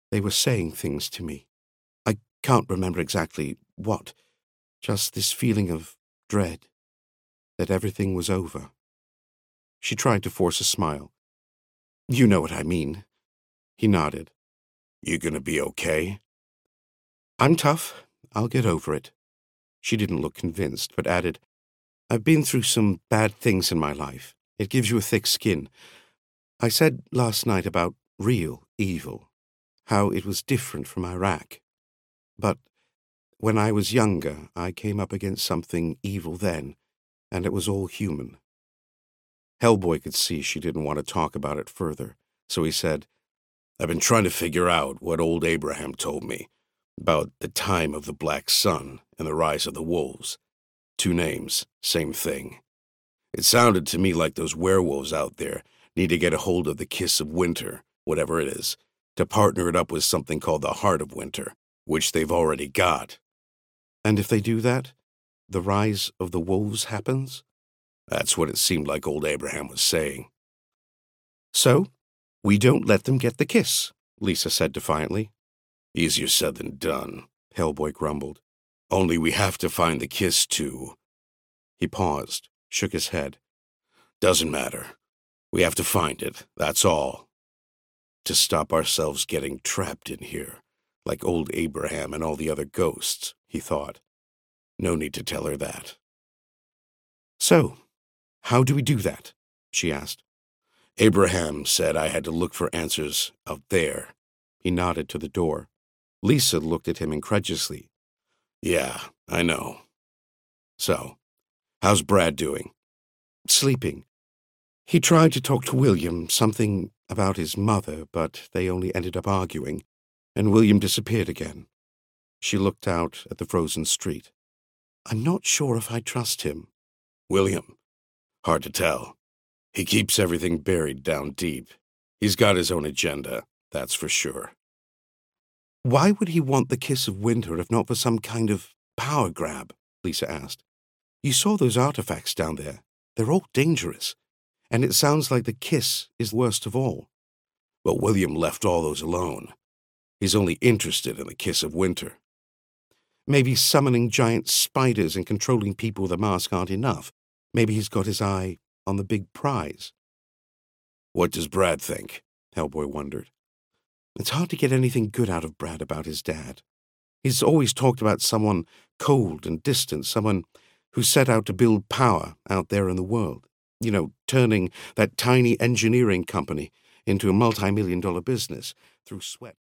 They were saying things to me. I can't remember exactly what, just this feeling of dread, that everything was over. She tried to force a smile. You know what I mean. He nodded. You gonna be okay? I'm tough. I'll get over it. She didn't look convinced, but added, I've been through some bad things in my life. It gives you a thick skin. I said last night about real evil, how it was different from Iraq. But when I was younger, I came up against something evil then, and it was all human. Hellboy could see she didn't want to talk about it further, so he said, I've been trying to figure out what old Abraham told me about the time of the Black Sun and the rise of the wolves. 2 names, same thing. It sounded to me like those werewolves out there need to get a hold of the Kiss of Winter, whatever it is, to partner it up with something called the Heart of Winter, which they've already got. And if they do that, the rise of the wolves happens? That's what it seemed like old Abraham was saying. So, we don't let them get the kiss, Lisa said defiantly. Easier said than done, Hellboy grumbled. Only we have to find the kiss, too. He paused, shook his head. Doesn't matter. We have to find it, that's all. To stop ourselves getting trapped in here, like old Abraham and all the other ghosts, he thought. No need to tell her that. So, how do we do that? She asked. Abraham said I had to look for answers out there. He nodded to the door. Lisa looked at him incredulously. Yeah, I know. So, how's Brad doing? Sleeping. He tried to talk to William, something about his mother, but they only ended up arguing, and William disappeared again. She looked out at the frozen street. I'm not sure if I trust him. William? Hard to tell. He keeps everything buried down deep. He's got his own agenda, that's for sure. Why would he want the Kiss of Winter if not for some kind of power grab? Lisa asked. You saw those artifacts down there. They're all dangerous. And it sounds like the Kiss is the worst of all. But William left all those alone. He's only interested in the Kiss of Winter. Maybe summoning giant spiders and controlling people with a mask aren't enough. Maybe he's got his eye on the big prize. What does Brad think? Hellboy wondered. It's hard to get anything good out of Brad about his dad. He's always talked about someone cold and distant, someone who set out to build power out there in the world. You know, turning that tiny engineering company into a multi-million-dollar business through sweat.